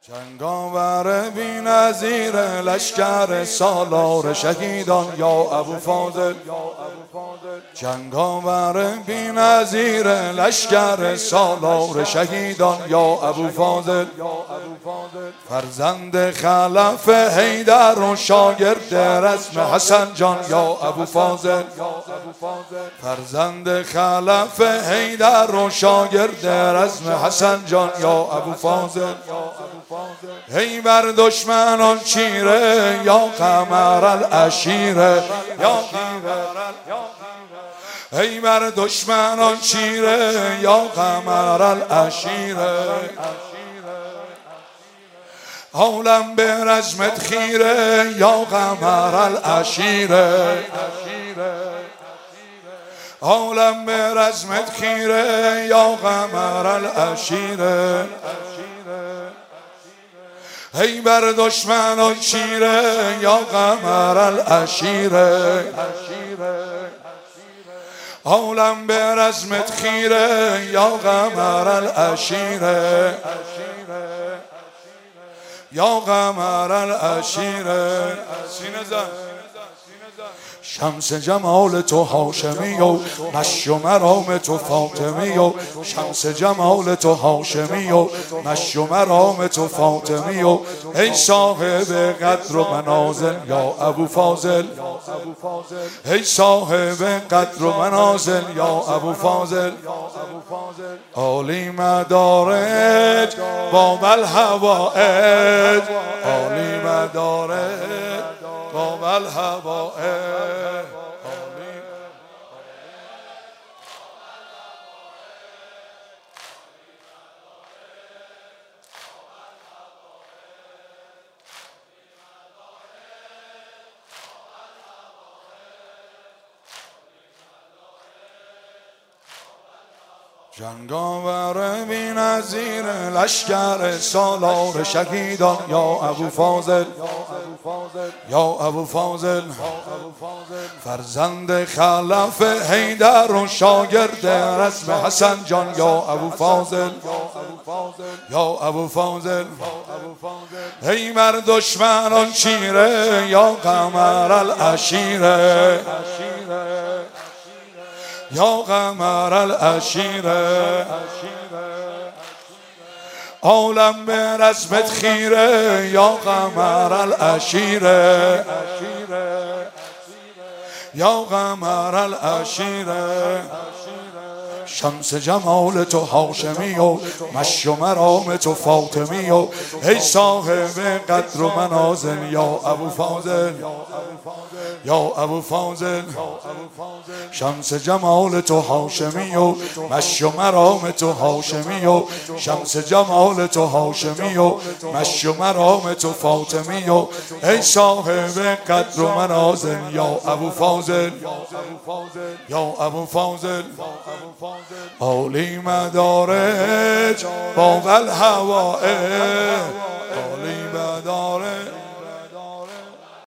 جنگاور بی‌نظیر لشکر سالار شهیدان یا ابو فاضل. جنگاور بی‌نظیر لشکر سالار شهیدان یا ابو فاضل. فرزند خلف حیدر و شاگرد رسم حسن جان یا ابو فاضل. فرزند خلف حیدر و شاگرد رسم حسن جان یا ابو فاضل. هی بر دشمنان چیره یا قمر العشیره، هی بر دشمنان چیره یا قمر العشیره. عالم به رزمت خیره یا قمر العشیره. عالم به رزمت خیره یا قمر العشیره. هی بر دشمنان چیره یا قمر العشیره. عالم به رزمت خیره یا قمر العشیره. یا قمر العشیره. سینه زن. شمس جمال تو هاشمی و مشی و مرام تو فاطمی و شمس جمال تو هاشمی و مشی و مرام تو فاطمی و ای صاحب قدر و منازل یا ابو فاضل. ای صاحب قدر و منازل یا ابو فاضل. عالی مدارج باب الهوائج، عالی مدارج باب الهوائج. جنگاور بی‌نظیر لشکر سالار شهیدان یا ابو فاضل. یا ابو فاضل. فرزند خلف حیدر و شاگرد رسم حسن جان یا ابو فاضل. یا ابو فاضل. هی بر دشمنان چیره یا قمر العشیره. یا قمر العشیره. عالم به رسمت خیره یا قمر العشیره. یا قمر العشیره. شمس جمال تو هاشمی و مشی و مرام تو فاطمی و ای صاحب قدر و منازل یا ابو فاضل. یا ابو فاضل. شمس جمال تو هاشمی و مشی و مرام تو هاشمی و شمس جمال تو هاشمی و مشی و مرام تو فاطمی و ای صاحب قدر و منازل یا ابو فاضل. یا ابو فاضل. عالی مدارج باب الهوائج،